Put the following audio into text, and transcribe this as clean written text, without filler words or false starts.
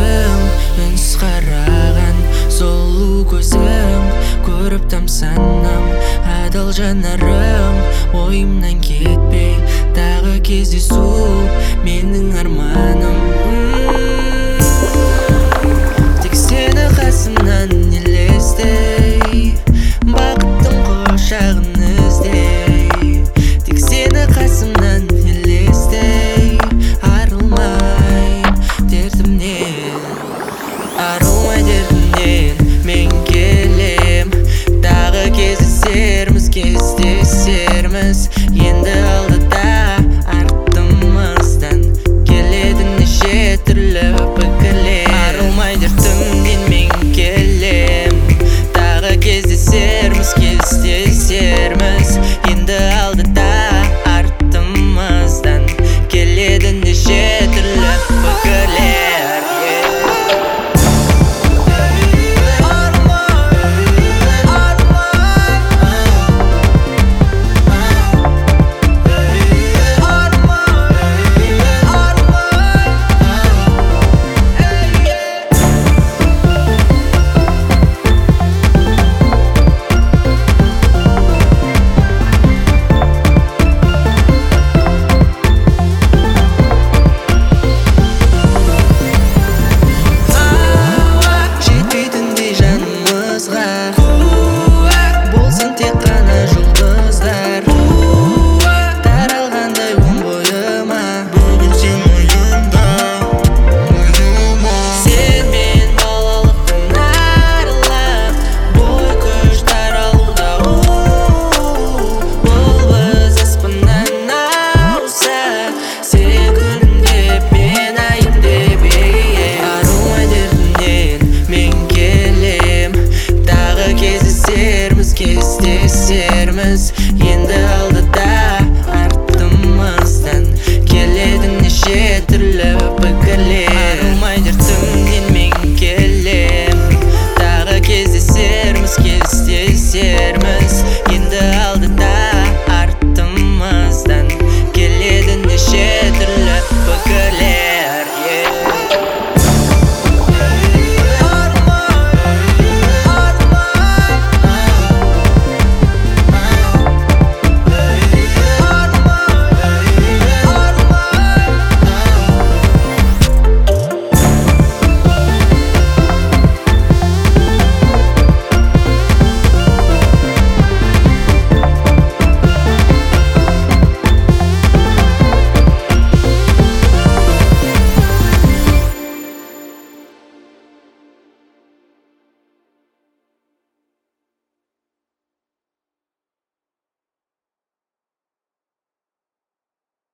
көрдім, үнсіз қараған сұлу көзім, көріп тамсанам адал жанарым, ойымнан кетпей тағы кездесу менің арманым. Тек сені қасымнан елестей, бақыттың құшағын іздей. Тек сені қасымнан елестей, арылмай дертімнен, арылмай дертімнен. Мен келем, тағы кездесерміз, енді алда